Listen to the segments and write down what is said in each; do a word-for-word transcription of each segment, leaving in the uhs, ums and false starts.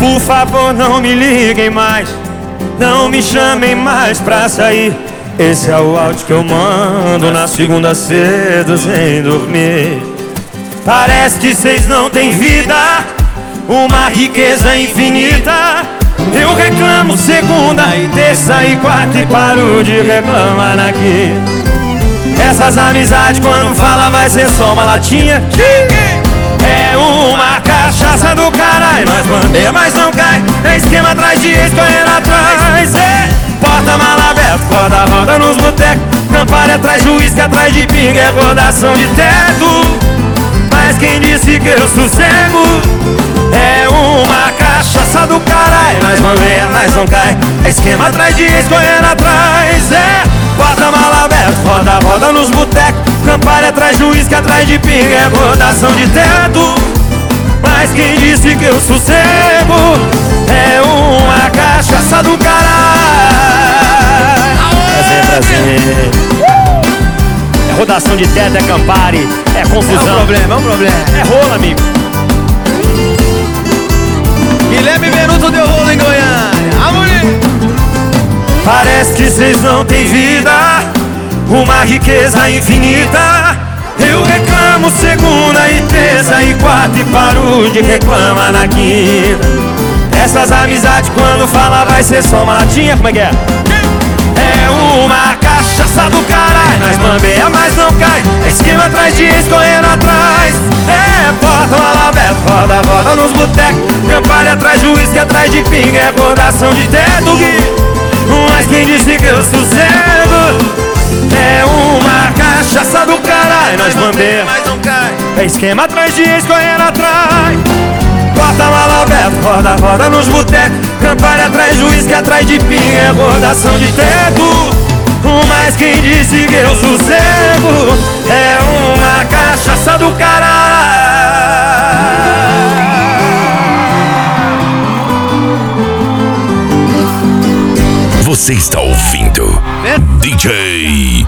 Por favor, não me liguem mais, não me chamem mais pra sair. Esse é o áudio que eu mando na segunda cedo sem dormir. Parece que vocês não têm vida, uma riqueza infinita. Eu reclamo segunda e terça e quarta e paro de reclamar aqui. Essas amizades quando fala vai ser só uma latinha. É uma cachaça do caralho. Nós bandeia, mas não cai. É esquema atrás de ex, correndo atrás. É porta-mala aberto, roda, roda nos botecos. Campari atrás de uísque, atrás de pinga. É rodação de teto. Mas quem disse que eu sossego? É uma cachaça do caralho. Nós bandeia, mas não cai. É esquema atrás de ex, correndo atrás. É porta-mala aberto, roda, roda nos botecos. Campari atrás de uísque, atrás de pinga. É rodação de teto. Mas quem disse que eu sossego? É uma cachaça do caralho. Prazer, prazer. É rodação de teto, é Campari, é confusão. É um problema, é um problema. É rola, amigo. Guilherme Benuto deu rolo em Goiânia. Amorim. Parece que vocês não têm vida, uma riqueza infinita. Eu reclamo segunda e terça e quarta e paro de reclamar na quinta. Essas amizades quando fala vai ser só uma latinha. Como é que é? É uma cachaça do caralho. Nós bambeia, mas não cai. É esquema atrás de ex, correndo atrás. É porta-mala aberto, roda, roda nos botecos. Campari atrás de uísque, atrás de pinga. É rodação de teto, mas quem disse que eu sossego? É uma cachaça do caralho. Nós bandeia, mas não cai. É esquema atrás de ex, correndo atrás. Porta-mala aberto, roda, roda nos botecos. Campari atrás de uísque, atrás de pinga. É rodação de teto. Mas quem disse que eu sossego? É uma cachaça do caralho. Você está ouvindo D J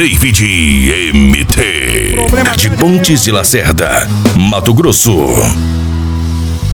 David M T de Pontes de Lacerda, Mato Grosso.